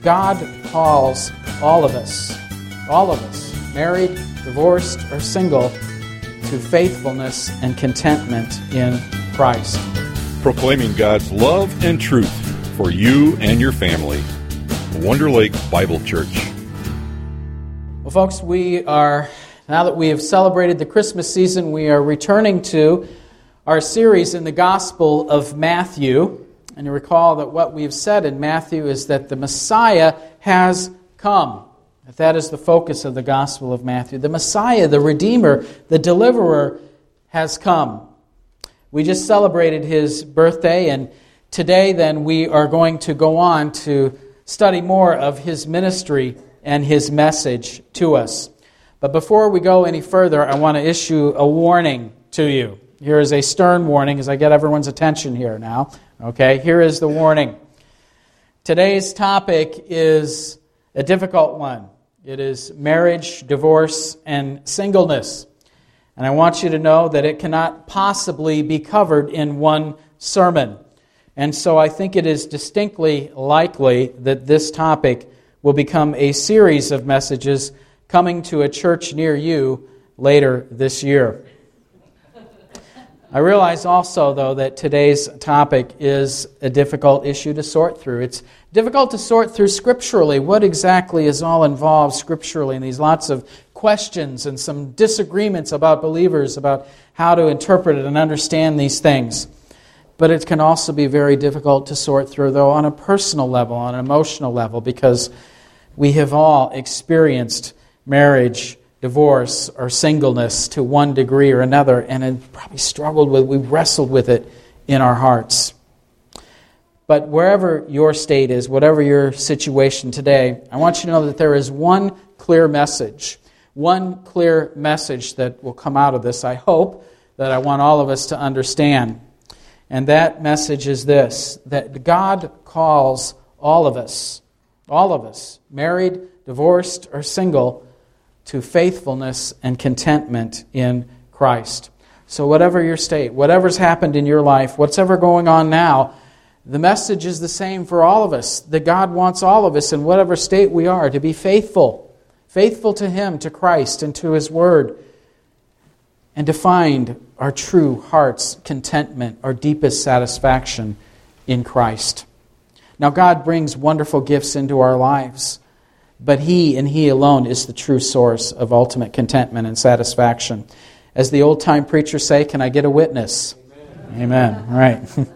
God calls all of us, married, divorced, or single, to faithfulness and contentment in Christ. Proclaiming God's love and truth for you and your family. Wonder Lake Bible Church. Well, folks, now that we have celebrated the Christmas season, we are returning to our series in the Gospel of Matthew. And you recall that what we've said in Matthew is that the Messiah has come. That is the focus of the Gospel of Matthew. The Messiah, the Redeemer, the Deliverer, has come. We just celebrated his birthday, and today then we are going to go on to study more of his ministry and his message to us. But before we go any further, I want to issue a warning to you. Here is a stern warning as I get everyone's attention here now. Okay, here is the warning. Today's topic is a difficult one. It is marriage, divorce, and singleness. And I want you to know that it cannot possibly be covered in one sermon. And so I think it is distinctly likely that this topic will become a series of messages coming to a church near you later this year. I realize also, though, that today's topic is a difficult issue to sort through. It's difficult to sort through scripturally. What exactly is all involved scripturally? And these lots of questions and some disagreements about believers about how to interpret it and understand these things. But it can also be very difficult to sort through, though, on a personal level, on an emotional level, because we have all experienced marriage, divorce, or singleness to one degree or another, and have probably we've wrestled with it in our hearts. But wherever your state is, whatever your situation today, I want you to know that there is one clear message that will come out of this, I hope, that I want all of us to understand. And that message is this, that God calls all of us, married, divorced, or single, to faithfulness and contentment in Christ. So whatever your state, whatever's happened in your life, what's ever going on now, the message is the same for all of us, that God wants all of us in whatever state we are to be faithful to Him, to Christ, and to His Word, and to find our true heart's contentment, our deepest satisfaction in Christ. Now, God brings wonderful gifts into our lives, but He and He alone is the true source of ultimate contentment and satisfaction. As the old-time preachers say, can I get a witness? Amen. All right.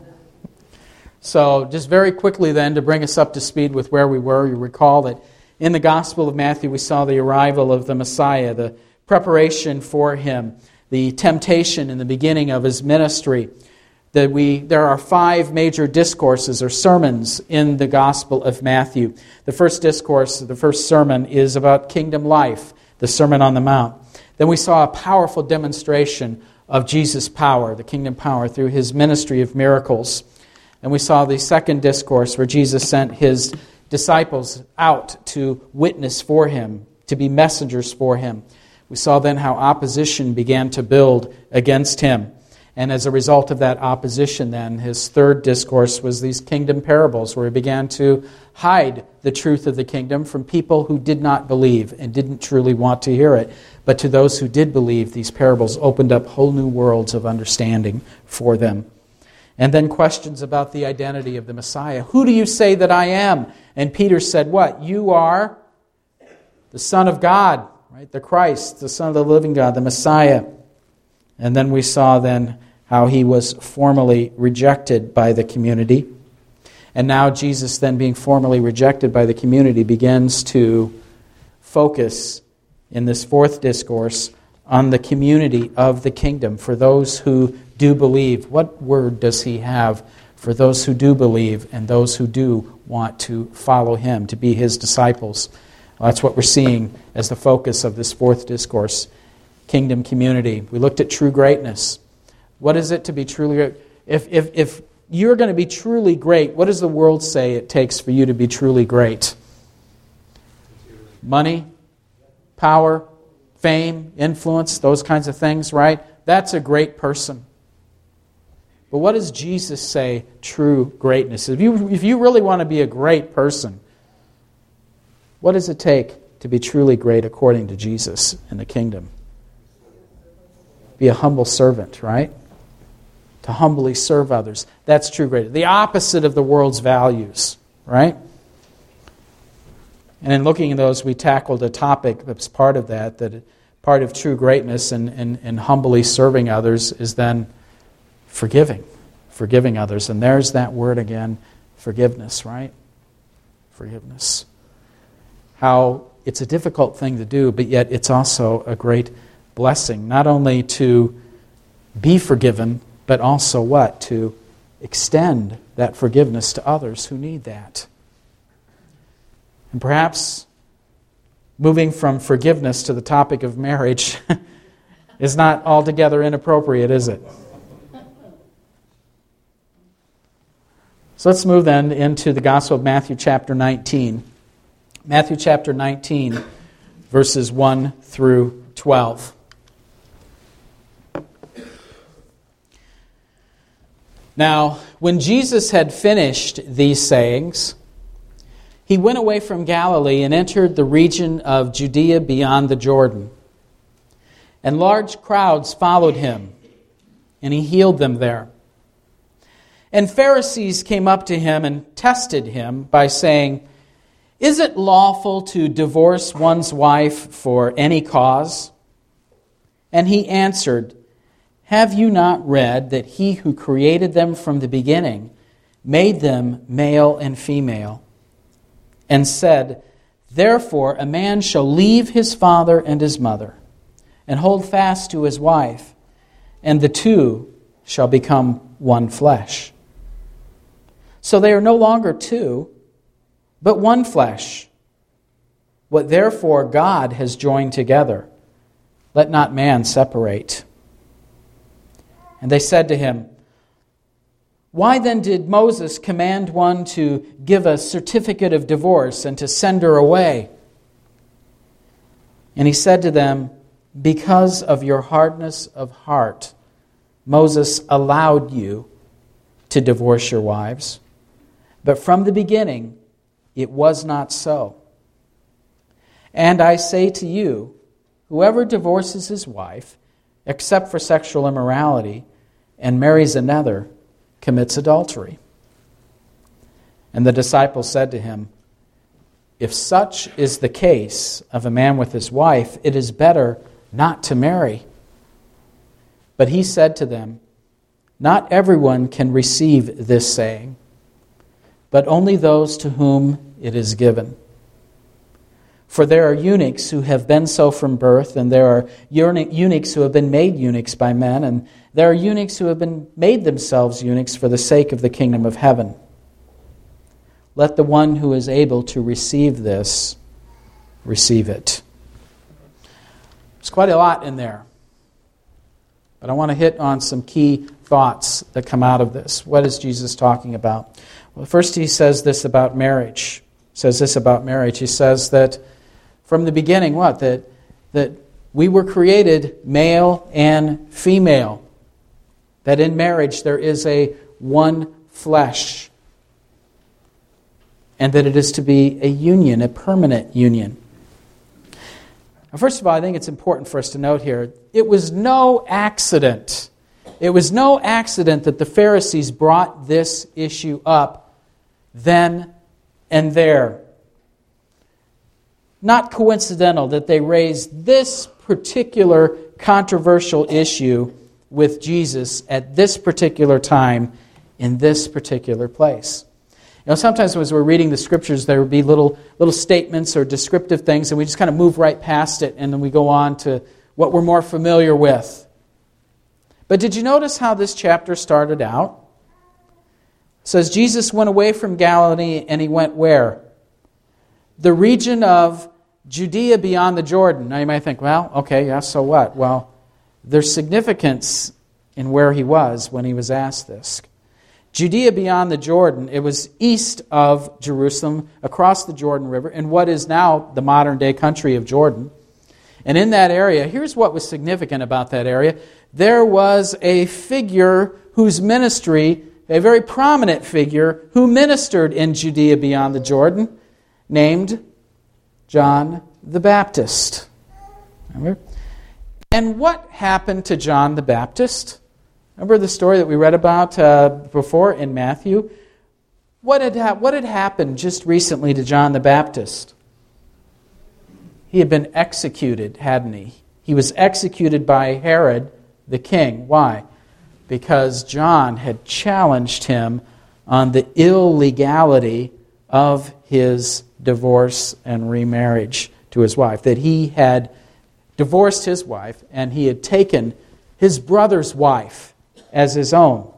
So, just very quickly then, to bring us up to speed with where we were, you recall that in the Gospel of Matthew we saw the arrival of the Messiah, the preparation for Him, the temptation in the beginning of His ministry. There are 5 major discourses or sermons in the Gospel of Matthew. The first discourse, the first sermon, is about kingdom life, the Sermon on the Mount. Then we saw a powerful demonstration of Jesus' power, the kingdom power, through His ministry of miracles. And we saw the second discourse where Jesus sent His disciples out to witness for Him, to be messengers for Him. We saw then how opposition began to build against Him. And as a result of that opposition then, His third discourse was these kingdom parables, where He began to hide the truth of the kingdom from people who did not believe and didn't truly want to hear it. But to those who did believe, these parables opened up whole new worlds of understanding for them. And then questions about the identity of the Messiah. Who do you say that I am? And Peter said, what? You are the Son of God, right? The Christ, the Son of the living God, the Messiah. And then we saw then how He was formally rejected by the community. And now Jesus, then being formally rejected by the community, begins to focus in this fourth discourse on the community of the kingdom for those who do believe. What word does He have for those who do believe and those who do want to follow Him, to be His disciples? Well, that's what we're seeing as the focus of this fourth discourse. Kingdom community. We looked at true greatness. What is it to be truly great? If you're going to be truly great, what does the world say it takes for you to be truly great? Money, power, fame, influence, those kinds of things, right? That's a great person. But what does Jesus say true greatness is? If you really want to be a great person, What does it take to be truly great according to Jesus in the kingdom? Be a humble servant, right? To humbly serve others. That's true greatness. The opposite of the world's values, right? And in looking at those, we tackled a topic that's part of that part of true greatness and humbly serving others is then forgiving others. And there's that word again, forgiveness, right? Forgiveness. How it's a difficult thing to do, but yet it's also a great blessing, not only to be forgiven, but also what? To extend that forgiveness to others who need that. And perhaps moving from forgiveness to the topic of marriage is not altogether inappropriate, is it? So let's move then into the Gospel of Matthew chapter 19. Matthew chapter 19, verses 1 through 12. Now, when Jesus had finished these sayings, he went away from Galilee and entered the region of Judea beyond the Jordan. And large crowds followed him, and he healed them there. And Pharisees came up to him and tested him by saying, "Is it lawful to divorce one's wife for any cause?" And he answered, "Have you not read that he who created them from the beginning made them male and female, and said, 'Therefore a man shall leave his father and his mother, and hold fast to his wife, and the two shall become one flesh.' So they are no longer two, but one flesh. What therefore God has joined together, let not man separate." And they said to him, "Why then did Moses command one to give a certificate of divorce and to send her away?" And he said to them, "Because of your hardness of heart, Moses allowed you to divorce your wives. But from the beginning, it was not so. And I say to you, whoever divorces his wife, except for sexual immorality, and marries another, commits adultery." And the disciples said to him, "If such is the case of a man with his wife, it is better not to marry." But he said to them, "Not everyone can receive this saying, but only those to whom it is given. For there are eunuchs who have been so from birth, and there are eunuchs who have been made eunuchs by men, and there are eunuchs who have been made themselves eunuchs for the sake of the kingdom of heaven. Let the one who is able to receive this, receive it." There's quite a lot in there, but I want to hit on some key thoughts that come out of this. What is Jesus talking about? Well, first he says this about marriage. He says that from the beginning, what? That we were created male and female. That in marriage there is a one flesh. And that it is to be a union, a permanent union. Now, first of all, I think it's important for us to note here, it was no accident. It was no accident that the Pharisees brought this issue up then and there. Not coincidental that they raised this particular controversial issue with Jesus at this particular time in this particular place. You know, sometimes as we're reading the Scriptures, there would be little statements or descriptive things, and we just kind of move right past it, and then we go on to what we're more familiar with. But did you notice how this chapter started out? It says Jesus went away from Galilee, and he went where? The region of Judea beyond the Jordan. Now you might think, well, okay, yeah, so what? Well, there's significance in where he was when he was asked this. Judea beyond the Jordan, it was east of Jerusalem, across the Jordan River, in what is now the modern-day country of Jordan. And in that area, here's what was significant about that area. There was a figure whose ministry, a very prominent figure, who ministered in Judea beyond the Jordan, named John the Baptist. Remember? And what happened to John the Baptist? Remember the story that we read about before in Matthew? What had happened just recently to John the Baptist? He had been executed, hadn't he? He was executed by Herod the king. Why? Because John had challenged him on the illegality of his divorce and remarriage to his wife. That he had divorced his wife and he had taken his brother's wife as his own.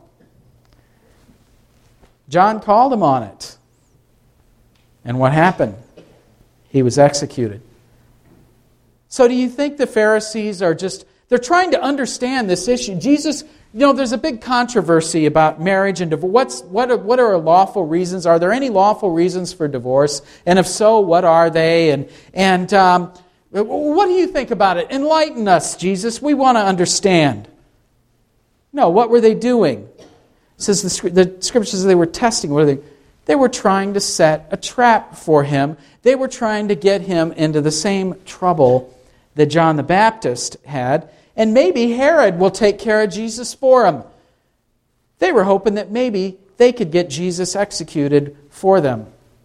John called him on it. And what happened? He was executed. So do you think the Pharisees are they're trying to understand this issue? Jesus, there's a big controversy about marriage and divorce. What are lawful reasons? Are there any lawful reasons for divorce? And if so, what are they? And what do you think about it? Enlighten us, Jesus. We want to understand. No, what were they doing? It says the Scripture says they were testing. What are they? They were trying to set a trap for him. They were trying to get him into the same trouble that John the Baptist had. And maybe Herod will take care of Jesus for him. They were hoping that maybe they could get Jesus executed for them.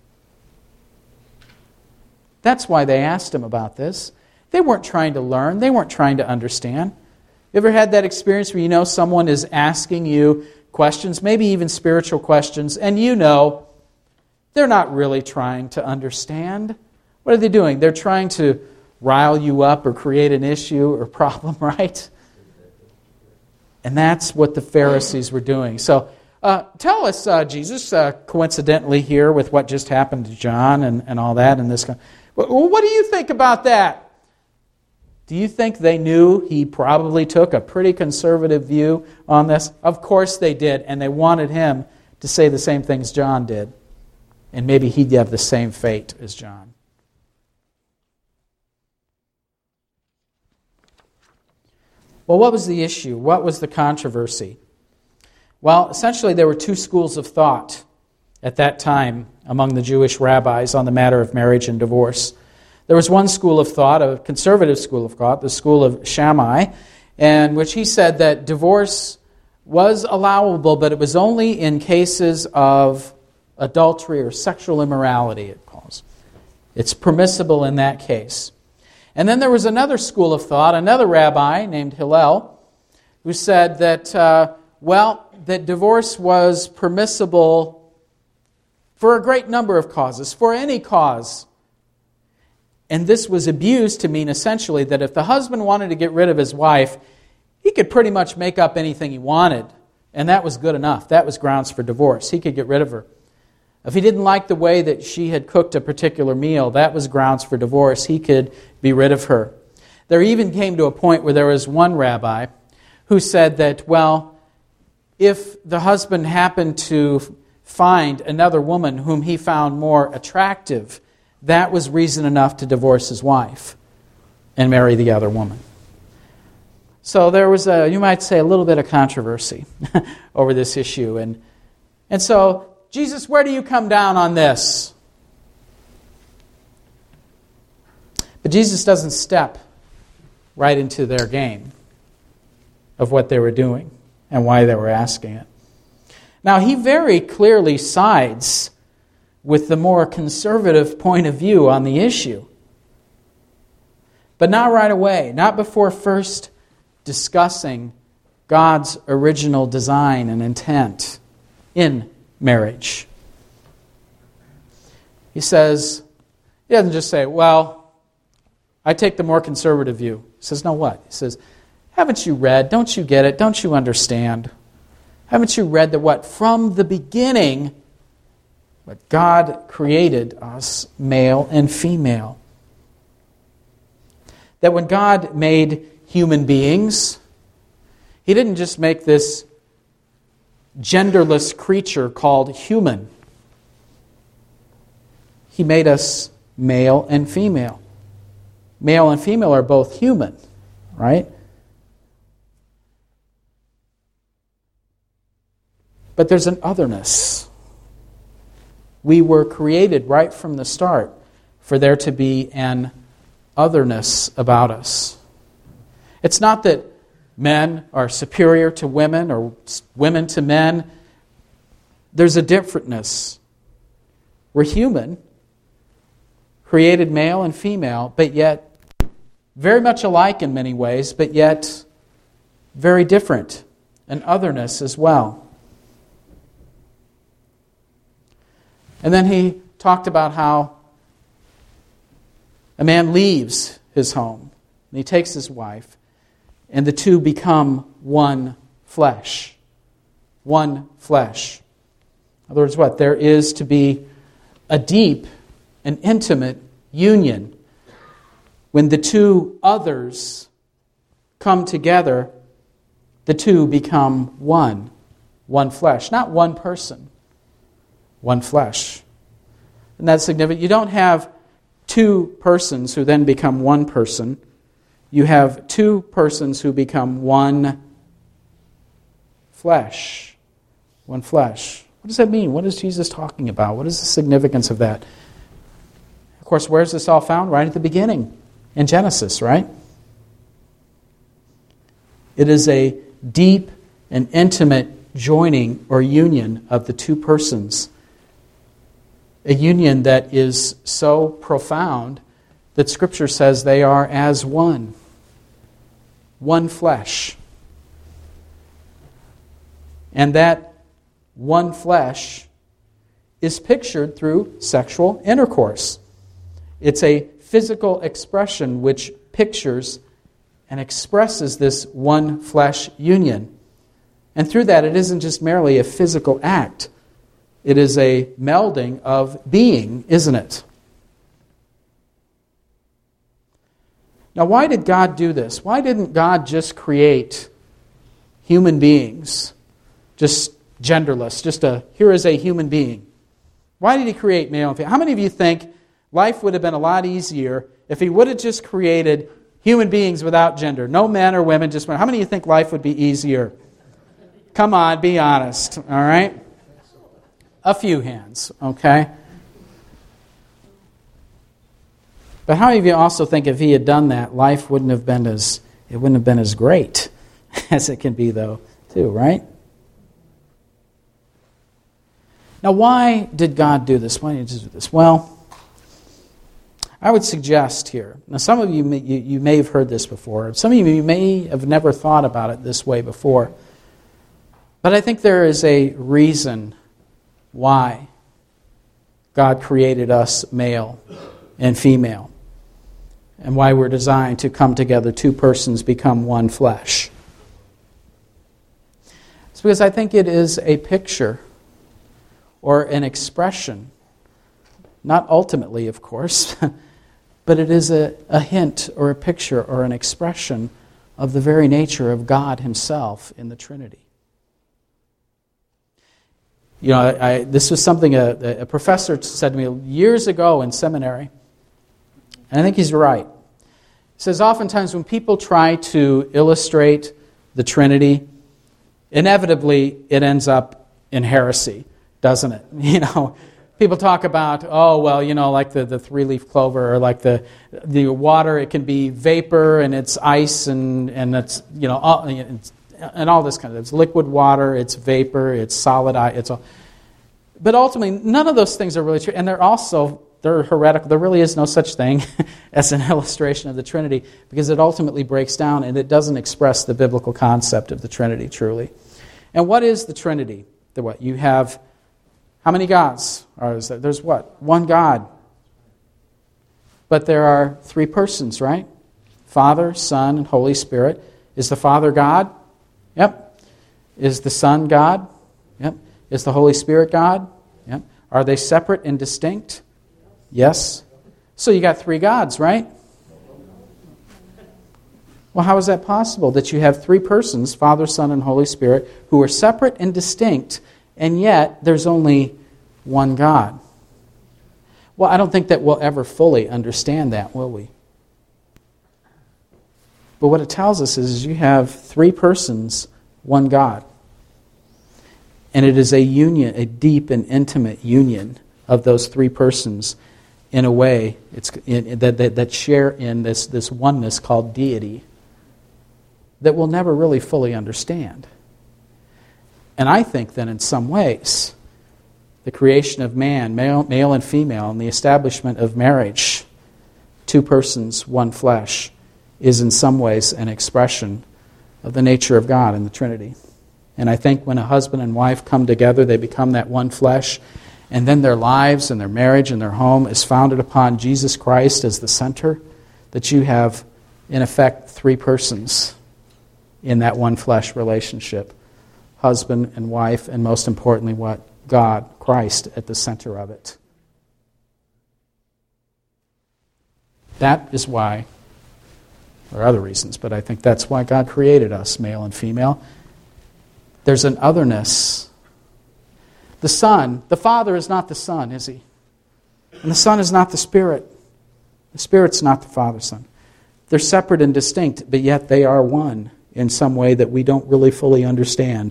That's why they asked him about this. They weren't trying to learn. They weren't trying to understand. You ever had that experience where someone is asking you questions, maybe even spiritual questions, and they're not really trying to understand? What are they doing? They're trying to rile you up or create an issue or problem, right? And that's what the Pharisees were doing. So tell us, Jesus, coincidentally here with what just happened to John and all that. And this, what do you think about that? Do you think they knew he probably took a pretty conservative view on this? Of course they did, and they wanted him to say the same things John did. And maybe he'd have the same fate as John. Well, what was the issue? What was the controversy? Well, essentially there were two schools of thought at that time among the Jewish rabbis on the matter of marriage and divorce. There was one school of thought, a conservative school of thought, the school of Shammai, in which he said that divorce was allowable, but it was only in cases of adultery or sexual immorality, it calls. It's permissible in that case. And then there was another school of thought, another rabbi named Hillel, who said that, that divorce was permissible for a great number of causes, for any cause. And this was abused to mean essentially that if the husband wanted to get rid of his wife, he could pretty much make up anything he wanted, and that was good enough. That was grounds for divorce. He could get rid of her. If he didn't like the way that she had cooked a particular meal, that was grounds for divorce. He could be rid of her. There even came to a point where there was one rabbi who said that, if the husband happened to find another woman whom he found more attractive, that was reason enough to divorce his wife and marry the other woman. So there was you might say, a little bit of controversy over this issue. And so, Jesus, where do you come down on this? But Jesus doesn't step right into their game of what they were doing and why they were asking it. Now, he very clearly sides with the more conservative point of view on the issue. But not right away, not before first discussing God's original design and intent in marriage. He doesn't just say, I take the more conservative view. He says, no, what? He says, haven't you read? Don't you get it? Don't you understand? Haven't you read that from the beginning, God created us male and female? That when God made human beings, He didn't just make this genderless creature called human. He made us male and female. Male and female are both human, right? But there's an otherness. We were created right from the start for there to be an otherness about us. It's not that men are superior to women or women to men. There's a differentness. We're human, created male and female, but yet very much alike in many ways, but yet very different. An otherness as well. And then he talked about how a man leaves his home, and he takes his wife, and the two become one flesh. One flesh. In other words, what? There is to be a deep and intimate union when the two others come together. The two become one flesh. Not one person, one flesh. And that's significant. You don't have two persons who then become one person. You have two persons who become one flesh. One flesh. What does that mean? What is Jesus talking about? What is the significance of that? Of course, where's this all found? Right at the beginning, in Genesis, right? It is a deep and intimate joining or union of the two persons. A union that is so profound that Scripture says they are as one. One flesh. And that one flesh is pictured through sexual intercourse. It's a physical expression which pictures and expresses this one flesh union. And through that, it isn't just merely a physical act. It is a melding of being, isn't it? Now, why did God do this? Why didn't God just create human beings, just genderless, here is a human being? Why did He create male and female? How many of you think life would have been a lot easier if He would have just created human beings without gender? No men or women, just men. How many of you think life would be easier? Come on, be honest, all right? A few hands, okay? But how many of you also think if He had done that, life wouldn't have been as great as it can be, though, too, right? Now, why did God do this? Why did He do this? Well, I would suggest here, now some of you may have heard this before, some of you may have never thought about it this way before, but I think there is a reason why God created us male and female, and why we're designed to come together, two persons become one flesh. It's because I think it is a picture or an expression, not ultimately, of course, but it is a hint or a picture or an expression of the very nature of God Himself in the Trinity. You know, this was something a professor said to me years ago in seminary, and I think he's right. He says, oftentimes when people try to illustrate the Trinity, inevitably it ends up in heresy, doesn't it? You know, people talk about, like the three-leaf clover, or like the water, it can be vapor and it's ice and it's, and all this kind of, it's liquid water, it's vapor, it's solid ice, it's all. But ultimately, none of those things are really true, and they're heretical. There really is no such thing as an illustration of the Trinity, because it ultimately breaks down and it doesn't express the biblical concept of the Trinity truly. And what is the Trinity? You have, how many gods are there? There's what? One God. But there are three persons, right? Father, Son, and Holy Spirit. Is the Father God? Yep. Is the Son God? Yep. Is the Holy Spirit God? Yep. Are they separate and distinct? Yes. So you got three gods, right? Well, how is that possible? That you have three persons, Father, Son, and Holy Spirit, who are separate and distinct, and yet there's only one God. Well, I don't think that we'll ever fully understand that, will we? But what it tells us is you have three persons, one God. And it is a union, a deep and intimate union of those three persons. in a way that share in this oneness called deity that we'll never really fully understand. And I think that in some ways, the creation of man, male and female, and the establishment of marriage, two persons, one flesh, is in some ways an expression of the nature of God in the Trinity. And I think when a husband and wife come together, they become that one flesh, and then their lives and their marriage and their home is founded upon Jesus Christ as the center, that you have, in effect, three persons in that one flesh relationship. Husband and wife, and most importantly, what? God, Christ, at the center of it. That is why, or other reasons, but I think that's why God created us, male and female. There's an otherness. The Son, the Father is not the Son, is He? And the Son is not the Spirit. The Spirit's not the Father's Son. They're separate and distinct, but yet they are one in some way that we don't really fully understand.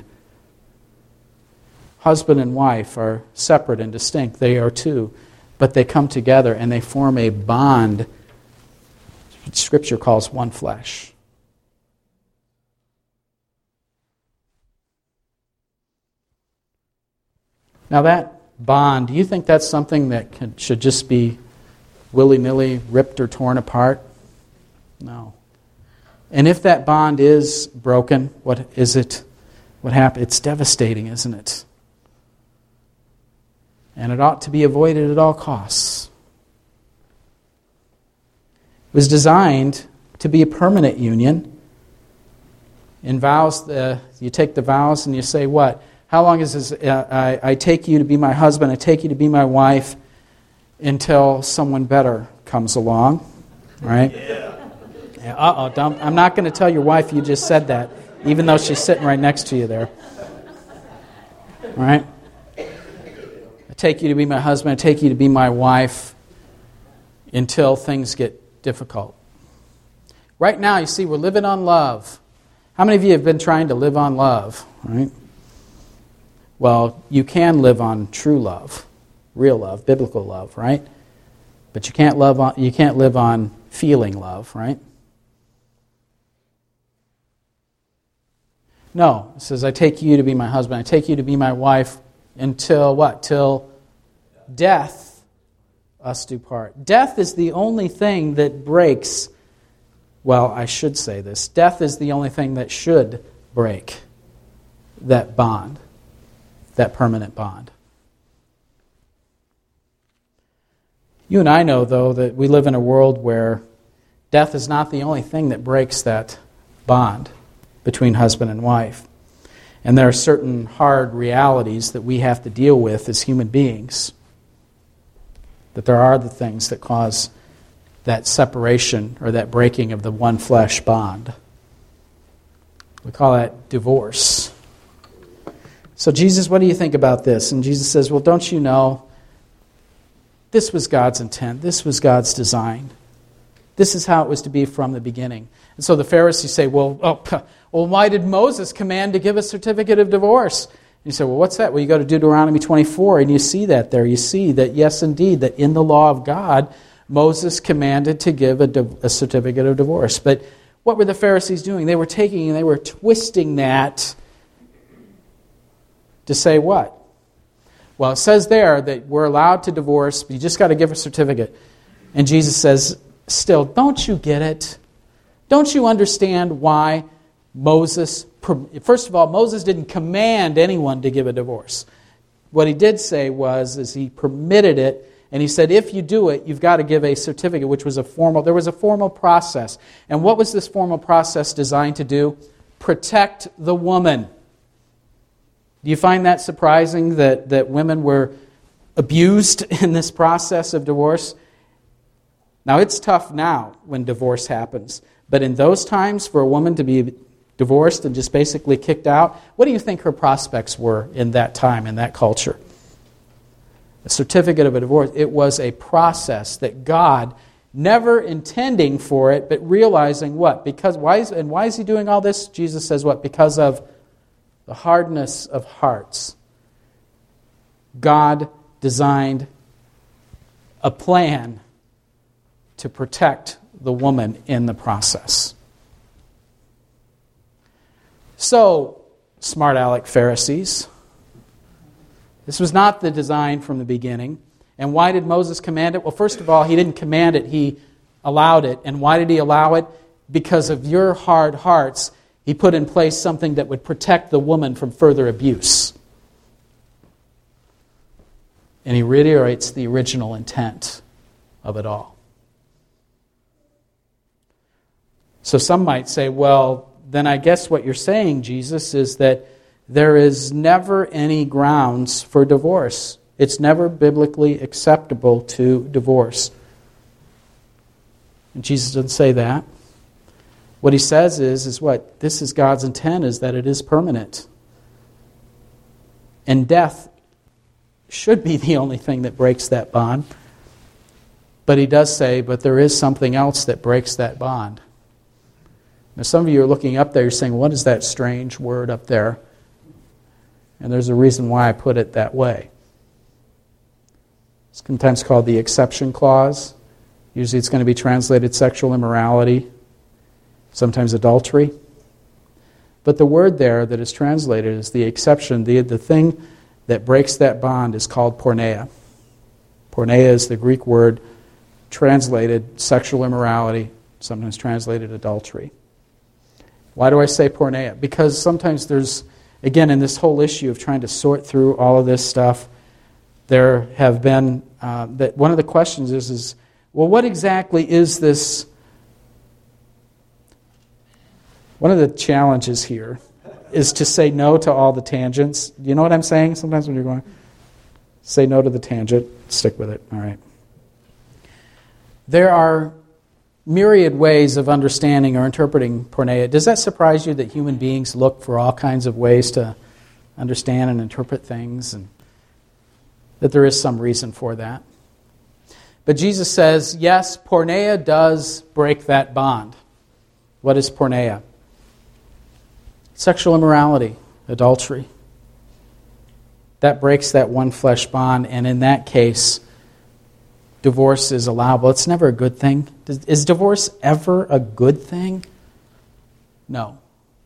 Husband and wife are separate and distinct. They are two. But they come together and they form a bond which Scripture calls one flesh. Now that bond, do you think that's something that should just be willy-nilly ripped or torn apart? No. And if that bond is broken, what is it? What happened? It's devastating, isn't it? And it ought to be avoided at all costs. It was designed to be a permanent union. In vows, you take the vows and you say what? How long is this? I take you to be my husband, I take you to be my wife until someone better comes along. Right? Yeah. I'm not going to tell your wife you just said that, even though she's sitting right next to you there. All right? I take you to be my husband, I take you to be my wife until things get difficult. Right now, you see, we're living on love. How many of you have been trying to live on love? Right? Well, you can live on true love, real love, biblical love, right? But you can't live on feeling love, right? No, it says, I take you to be my husband, I take you to be my wife until what? Till death us do part. Death is the only thing that breaks, well, I should say this, death is the only thing that should break that bond, that permanent bond. You and I know, though, that we live in a world where death is not the only thing that breaks that bond between husband and wife. And there are certain hard realities that we have to deal with as human beings. That there are the things that cause that separation or that breaking of the one flesh bond. We call that divorce. So Jesus, what do you think about this? And Jesus says, well, don't you know, this was God's intent. This was God's design. This is how it was to be from the beginning. And so the Pharisees say, well, why did Moses command to give a certificate of divorce? And you say, well, what's that? Well, you go to Deuteronomy 24, and you see that there. You see that, yes, indeed, that in the law of God, Moses commanded to give a certificate of divorce. But what were the Pharisees doing? They were taking and they were twisting that to say what? Well, it says there that we're allowed to divorce, but you just got to give a certificate. And Jesus says, still, don't you get it? Don't you understand why Moses, first of all, Moses didn't command anyone to give a divorce. What he did say is he permitted it, and he said, if you do it, you've got to give a certificate, which was there was a formal process. And what was this formal process designed to do? Protect the woman. Do you find that surprising that women were abused in this process of divorce? Now, it's tough now when divorce happens. But in those times, for a woman to be divorced and just basically kicked out, what do you think her prospects were in that time, in that culture? A certificate of a divorce, it was a process that God, never intending for it, but realizing what? Why is He doing all this? Jesus says what? Because of the hardness of hearts. God designed a plan to protect the woman in the process. So, smart aleck Pharisees, this was not the design from the beginning. And why did Moses command it? Well, first of all, he didn't command it, he allowed it. And why did he allow it? Because of your hard hearts, he put in place something that would protect the woman from further abuse. And he reiterates the original intent of it all. So some might say, well, then I guess what you're saying, Jesus, is that there is never any grounds for divorce. It's never biblically acceptable to divorce. And Jesus doesn't say that. What he says is what? This is God's intent, is that it is permanent. And death should be the only thing that breaks that bond. But he does say, but there is something else that breaks that bond. Now some of you are looking up there, you're saying, what is that strange word up there? And there's a reason why I put it that way. It's sometimes called the exception clause. Usually it's going to be translated sexual immorality, sometimes adultery. But the word there that is translated is the exception. The thing that breaks that bond is called porneia. Porneia is the Greek word translated sexual immorality, sometimes translated adultery. Why do I say porneia? Because sometimes there's, again, in this whole issue of trying to sort through all of this stuff, there have been, that one of the questions is, well, what exactly is this? One of the challenges here is to say no to all the tangents. Do you know what I'm saying? Sometimes when you're going, say no to the tangent, stick with it. All right. There are myriad ways of understanding or interpreting porneia. Does that surprise you that human beings look for all kinds of ways to understand and interpret things, and that there is some reason for that? But Jesus says, yes, porneia does break that bond. What is porneia? Sexual immorality, adultery. That breaks that one flesh bond, and in that case, divorce is allowable. It's never a good thing. Is divorce ever a good thing? No.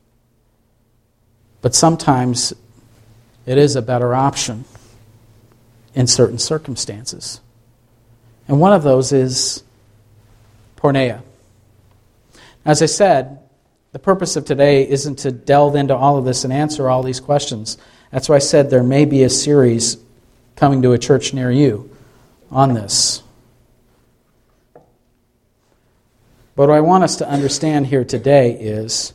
But sometimes it is a better option in certain circumstances. And one of those is porneia. As I said, the purpose of today isn't to delve into all of this and answer all these questions. That's why I said there may be a series coming to a church near you on this. But what I want us to understand here today is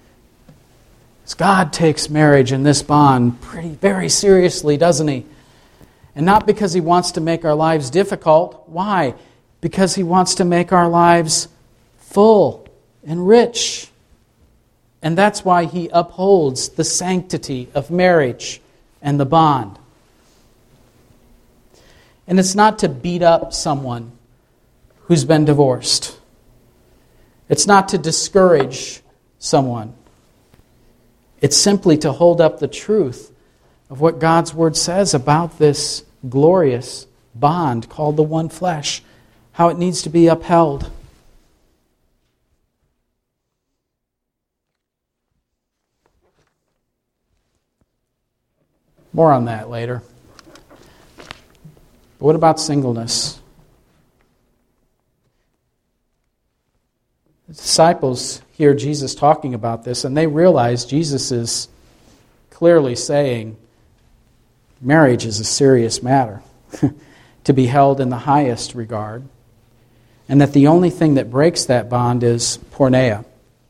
God takes marriage and this bond very seriously, doesn't he? And not because he wants to make our lives difficult. Why? Because he wants to make our lives full and rich. And that's why he upholds the sanctity of marriage and the bond. And it's not to beat up someone who's been divorced. It's not to discourage someone. It's simply to hold up the truth of what God's Word says about this glorious bond called the one flesh, how it needs to be upheld. More on that later. But what about singleness? The disciples hear Jesus talking about this, and they realize Jesus is clearly saying marriage is a serious matter to be held in the highest regard, and that the only thing that breaks that bond is porneia.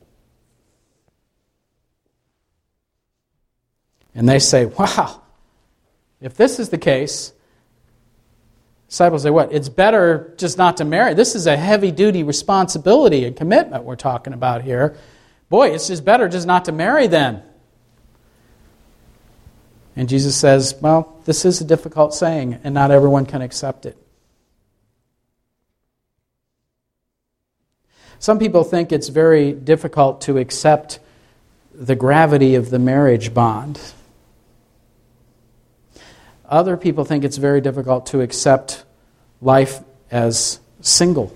And they say, wow, if this is the case, disciples say, what? It's better just not to marry. This is a heavy-duty responsibility and commitment we're talking about here. Boy, it's just better just not to marry then. And Jesus says, well, this is a difficult saying, and not everyone can accept it. Some people think it's very difficult to accept the gravity of the marriage bond. Other people think it's very difficult to accept life as single.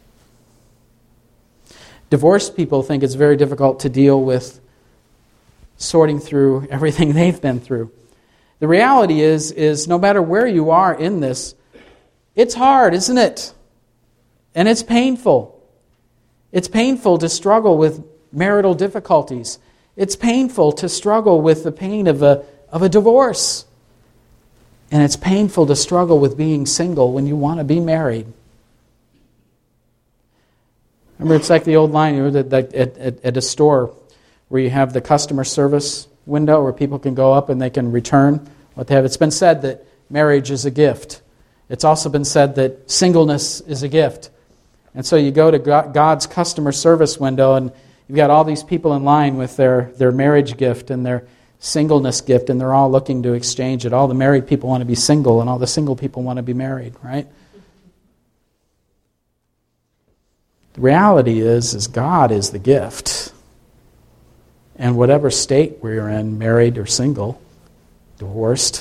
Divorced people think it's very difficult to deal with sorting through everything they've been through. The reality is no matter where you are in this, it's hard, isn't it? And it's painful. It's painful to struggle with marital difficulties. It's painful to struggle with the pain of a divorce. And it's painful to struggle with being single when you want to be married. Remember, it's like the old line at a store where you have the customer service window where people can go up and they can return what they have. It's been said that marriage is a gift. It's also been said that singleness is a gift. And so you go to God's customer service window and you've got all these people in line with their marriage gift and their singleness gift, and they're all looking to exchange it. All the married people want to be single, and all the single people want to be married, right? The reality is God is the gift. And whatever state we're in, married or single, divorced,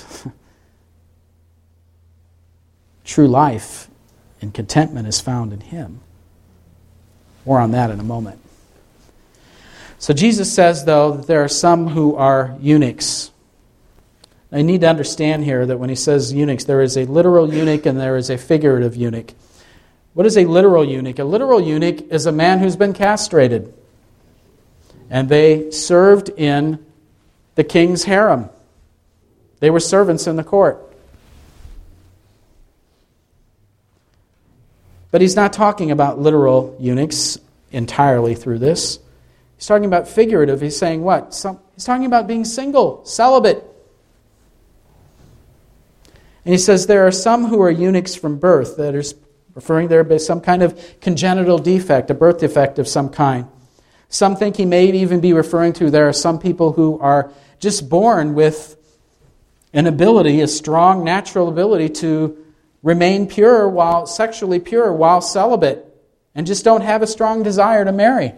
true life and contentment is found in Him. More on that in a moment. So Jesus says, though, that there are some who are eunuchs. Now, you need to understand here that when He says eunuchs, there is a literal eunuch and there is a figurative eunuch. What is a literal eunuch? A literal eunuch is a man who's been castrated. And they served in the king's harem. They were servants in the court. But He's not talking about literal eunuchs entirely through this. He's talking about figurative. He's saying what? He's talking about being single, celibate. And He says there are some who are eunuchs from birth. That is referring there to some kind of congenital defect, a birth defect of some kind. Some think He may even be referring to there are some people who are just born with an ability, a strong natural ability to remain pure sexually pure while celibate, and just don't have a strong desire to marry.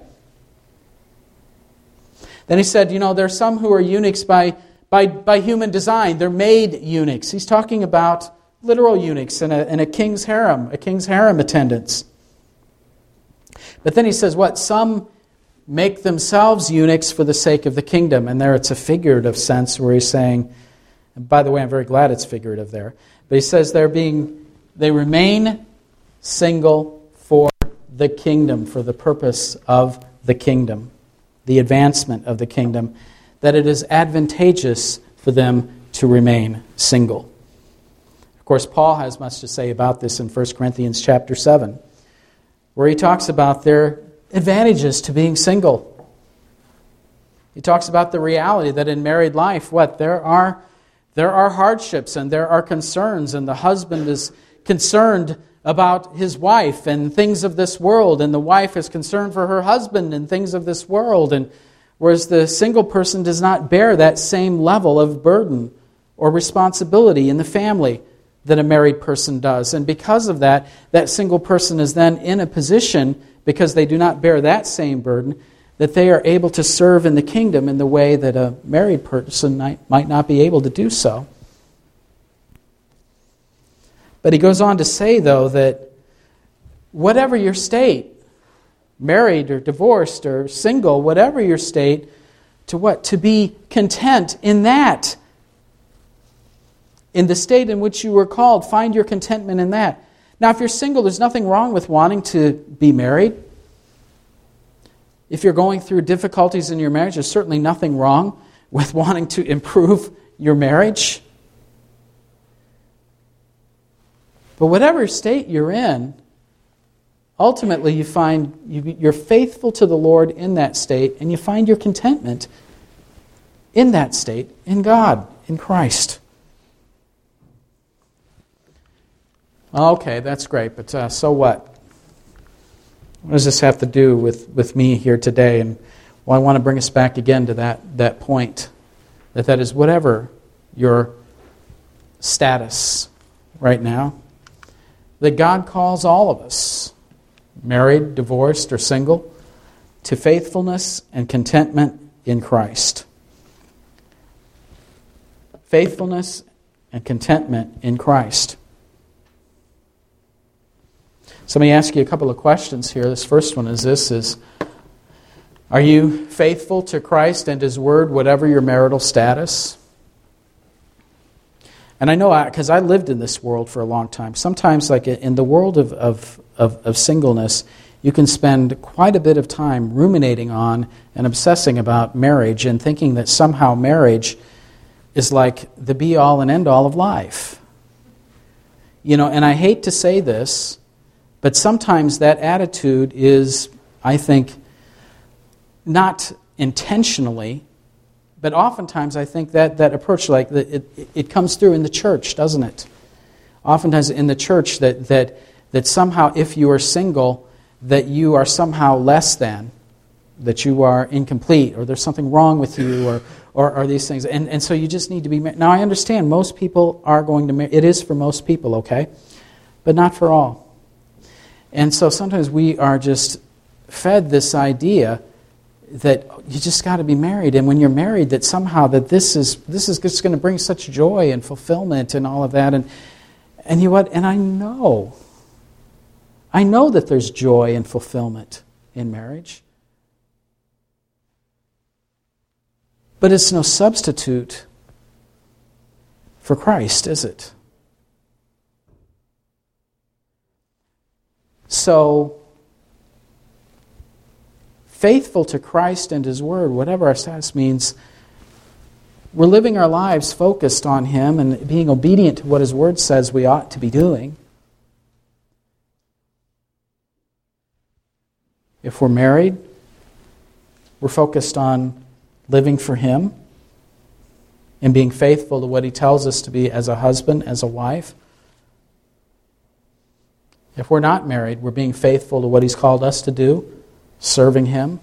Then He said, there are some who are eunuchs by human design. They're made eunuchs. He's talking about literal eunuchs in a king's harem attendants. But then He says what? Some make themselves eunuchs for the sake of the kingdom. And there it's a figurative sense where He's saying, and by the way, I'm very glad it's figurative there, but He says they remain single for the kingdom, for the purpose of the kingdom, the advancement of the kingdom, that it is advantageous for them to remain single. Of course, Paul has much to say about this in 1 Corinthians chapter 7, where he talks about their advantages to being single. He talks about the reality that in married life, there are hardships and there are concerns, and the husband is concerned about his wife and things of this world, and the wife is concerned for her husband and things of this world, and whereas the single person does not bear that same level of burden or responsibility in the family that a married person does. And because of that single person is then in a position, because they do not bear that same burden, that they are able to serve in the kingdom in the way that a married person might not be able to do so. But he goes on to say, though, that whatever your state, married or divorced or single, whatever your state, to be content in that. In the state in which you were called, find your contentment in that. Now, if you're single, there's nothing wrong with wanting to be married. If you're going through difficulties in your marriage, there's certainly nothing wrong with wanting to improve your marriage. But whatever state you're in, ultimately you find you're faithful to the Lord in that state, and you find your contentment in that state, in God, in Christ. Okay, that's great, but so what? What does this have to do with me here today? And I want to bring us back again to that point, that is whatever your status right now, that God calls all of us, married, divorced, or single, to faithfulness and contentment in Christ. Faithfulness and contentment in Christ. So let me ask you a couple of questions here. This first one is, are you faithful to Christ and His Word, whatever your marital status? And I know, because I lived in this world for a long time. Sometimes, like in the world of singleness, you can spend quite a bit of time ruminating on and obsessing about marriage and thinking that somehow marriage is like the be-all and end-all of life. And I hate to say this, but sometimes that attitude is, I think, not intentionally, but oftentimes I think that approach, like it comes through in the church, doesn't it? Oftentimes in the church that somehow if you are single, that you are somehow less than, that you are incomplete, or there's something wrong with you, or these things. And so you just need to be married. Now I understand most people are going to marry. It is for most people, okay? But not for all. And so sometimes we are just fed this idea that you just got to be married, and when you're married, that somehow that this is just going to bring such joy and fulfillment and all of that, and you know what? And I know that there's joy and fulfillment in marriage, but it's no substitute for Christ, is it? So, faithful to Christ and His Word, whatever our status means, we're living our lives focused on Him and being obedient to what His Word says we ought to be doing. If we're married, we're focused on living for Him and being faithful to what He tells us to be as a husband, as a wife. If we're not married, we're being faithful to what He's called us to do, serving Him.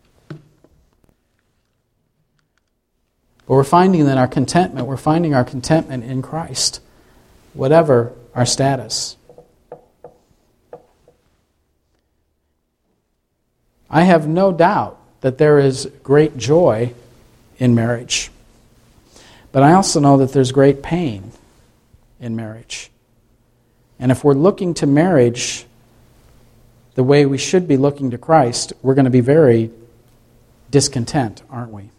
But we're finding our contentment in Christ, whatever our status. I have no doubt that there is great joy in marriage. But I also know that there's great pain in marriage. And if we're looking to marriage the way we should be looking to Christ, we're going to be very discontent, aren't we?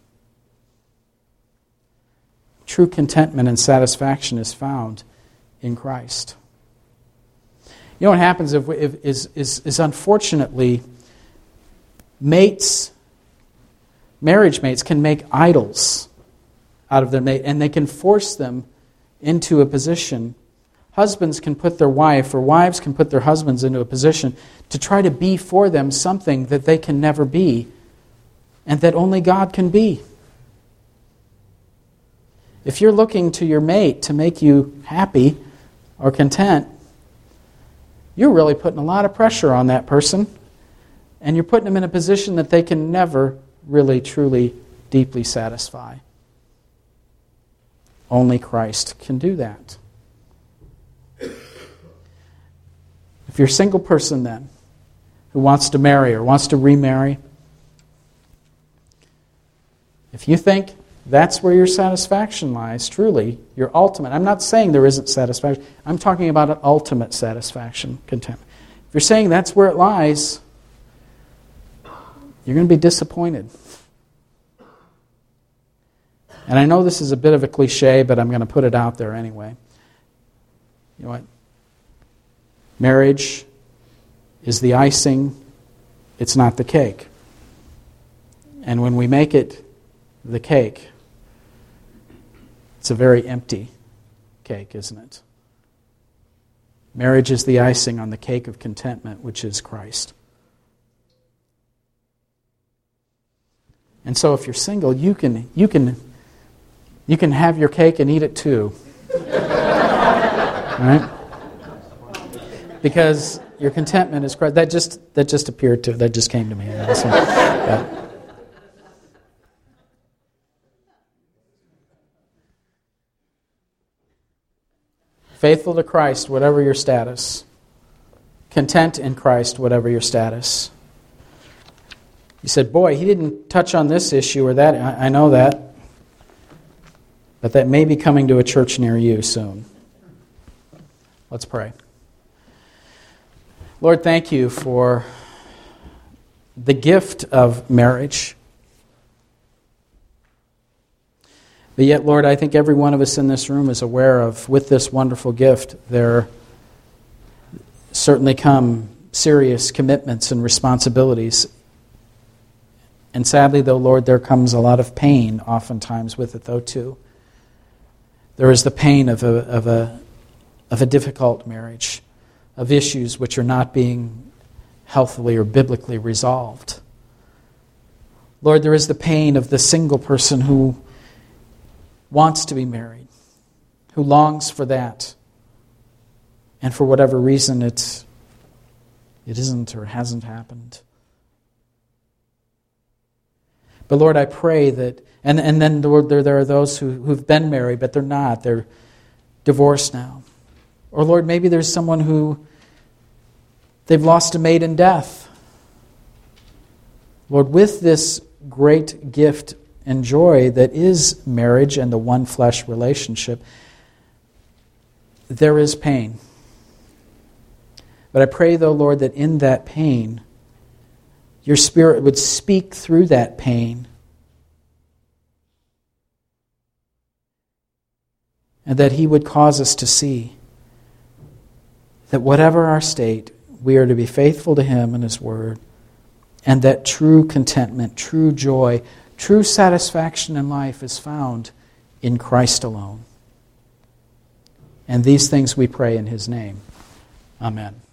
True contentment and satisfaction is found in Christ. You know what happens is unfortunately, marriage mates can make idols out of their mate, and they can force them into a position. Husbands can put their wife, or wives can put their husbands into a position to try to be for them something that they can never be, and that only God can be. If you're looking to your mate to make you happy or content, you're really putting a lot of pressure on that person, and you're putting them in a position that they can never really, truly, deeply satisfy. Only Christ can do that. If you're a single person then, who wants to marry or wants to remarry, if you think that's where your satisfaction lies, truly, your ultimate, I'm not saying there isn't satisfaction, I'm talking about an ultimate satisfaction, contentment. If you're saying that's where it lies, you're going to be disappointed. And I know this is a bit of a cliche, but I'm going to put it out there anyway. You know what? Marriage is the icing, it's not the cake. And when we make it the cake, it's a very empty cake, isn't it? Marriage is the icing on the cake of contentment, which is Christ. And so if you're single, you can have your cake and eat it too. Right? Because your contentment is Christ. That just appeared to, that just came to me. Yeah. Faithful to Christ, whatever your status. Content in Christ, whatever your status. You said, boy, he didn't touch on this issue or that. I know that. But that may be coming to a church near you soon. Let's pray. Lord, thank you for the gift of marriage. But yet, Lord, I think every one of us in this room is aware of, with this wonderful gift, there certainly come serious commitments and responsibilities. And sadly, though, Lord, there comes a lot of pain oftentimes with it, though, too. There is the pain of a difficult marriage, of issues which are not being healthily or biblically resolved. Lord, there is the pain of the single person who wants to be married, who longs for that, and for whatever reason it isn't or hasn't happened. But Lord, I pray that, and then Lord, there are those who've been married, but they're not. They're divorced now. Or Lord, maybe there's someone who they've lost a mate in death. Lord, with this great gift and joy that is marriage and the one flesh relationship, there is pain. But I pray, though, Lord, that in that pain, your Spirit would speak through that pain, and that He would cause us to see that whatever our state, we are to be faithful to Him and His Word, and that true contentment, true joy, true satisfaction in life is found in Christ alone. And these things we pray in His name. Amen.